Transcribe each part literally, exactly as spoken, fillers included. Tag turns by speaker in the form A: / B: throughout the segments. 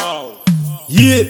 A: Wow. Yeah.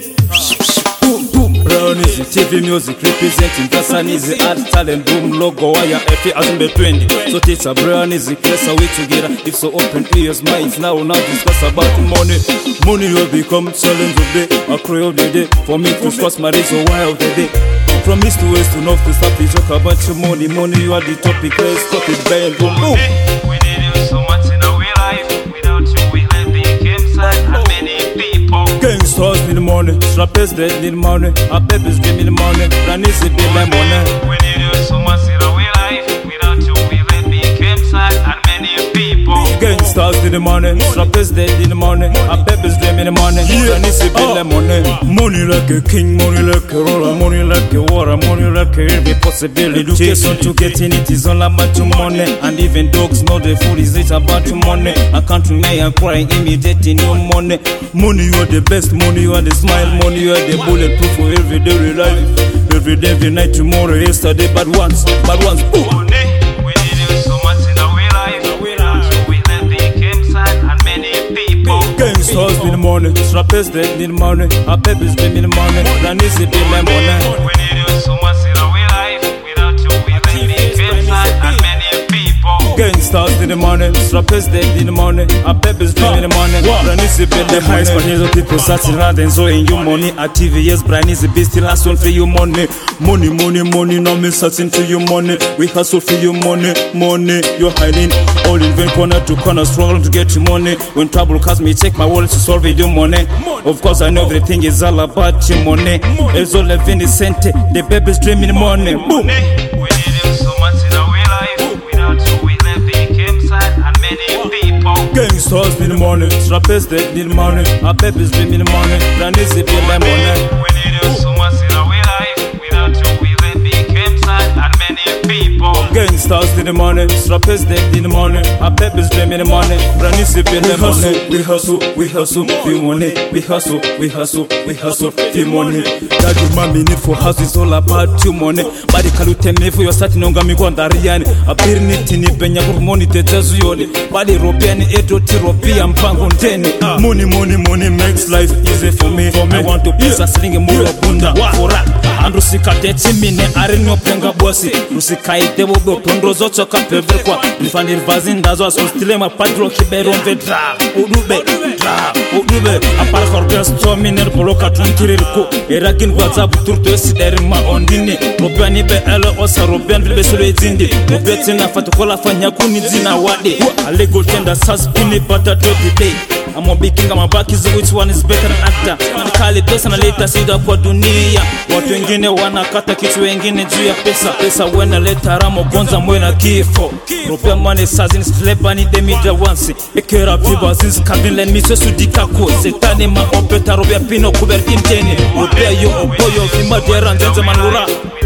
A: Boom, boom. Brown is T V music representing Kassan is the art talent boom logo wire F azimbe twenty. So it's a Brown is the place we together. If so open ears, minds now now discuss about money. Money will become challenge of the day, a cry of the day. For me to cross my reason why of the day. From east to west to north to south, we talk about your money. Money, you are the topic. Let's cut it bang, boom, boom.
B: We need you so much in our life. Without you, we have become sad and many people.
A: Gangsters need money, rappers they need money, our babies give me the money, that needs to be my money.
B: We need you so much in our life. Without you, we have become sad and many people.
A: Gangsters need the money, rappers they need the money, our babies give me the money, that needs to be my money. Money like a king, money like a roller, money like a water, money like a every possibility. Education to getting it is all about your money, and even dogs know the food is it about your money. I can't remain and crying immediately no money. Money you are the best, money you are the smile, money you are the bulletproof for every day life. Every day, every night, tomorrow, yesterday, but once, but once, boom.
B: Money, we need you so much in our life. Without you, we have become sad and many people.
A: Gangsters need money, rappers they need money, our babies they need money, that needs to be my money.
B: We need you so much in our life. Without you, we have become sad and many people.
A: Gangsters need the money, rappers they need the money, our babies they need the money, that needs to be the money. Spanish people starting around and enjoying you money. At T V, yes, Brian is the beast, still hustle for you money. Money, money, money, now me searching for you money. We hustle for you money, money, you're hiding. All in vain, corner to corner, struggling to get your money. When trouble comes, me check my wallet to solve your money. Of course, I know everything is all about your money. It's all a Vincent, the baby's dreaming money. Boom.
B: We need you so much in our life. Without you, we have become sad and many people.
A: Gangsters need money, rappers they need money, our babies dreaming money, that needs to be my money.
B: We need you so much in our life. Without you, we have become sad and many people.
A: Gangsters need the money, rappers they need the money, our babies dreaming the money, that needs to be the money. We hustle, we hustle, feel money. We hustle, we hustle, we hustle, feel money. That the money need for house is all about your money. Body kalute me for your starting on gami kwa ndariani. Apiri niti ni benya kwa money tetezu yoni. Body ropiani eto tiropia mpango nteni. Money, money, money makes life easy for me. For me, I want to pesa slingi mula bunda. Fora, and rusika teti mine arinyo penga bosi. Rusika ite bobo tondo zocho kapeve kwa. Nifani vazinda zo aso stile ma padro kibero mve dra. Udube, dra, udube. Apara korgas to miner poloka tunkiririko. Erakin kwa zabu turto esi deri ma ondini. Ropiani be ele osa ropiani be solo ezindi. Ropiati na fatukola fanya kuni zina wade. Alego tenda sas pini bata to the day. I'm a big king, I'm a back is which one is better than actor. Man call it pesa na later sida kwa dunia. Watu wengine wanakata kitu wengine juu ya pesa. Pesa wena leta ramo gonza mwena kifo. Rupea money sazin slepa ni demida wansi. Ekera viva zins kabin len miso sudikako. Setani ma opeta robea pino kuberti mteni. Rupea yo oboyo vima dera nzenze manura.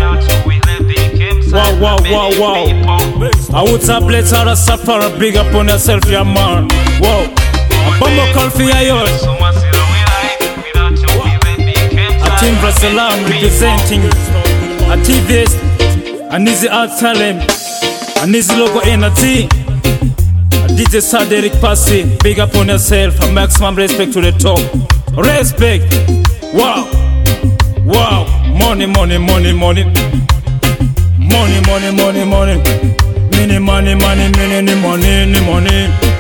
A: Wow, wow, wow, wow. I would have let her suffer, big up on yourself, yeah man. Wow. A bombo call for your a team Brasalam representing a T V S, an easy art talent, an easy logo N T, a D J Saderic Passy, big up on yourself, a maximum respect to the top. Respect. Wow. Wow. Money, money, money, money. Money, money, money, money. Mini money, money, mini money, money.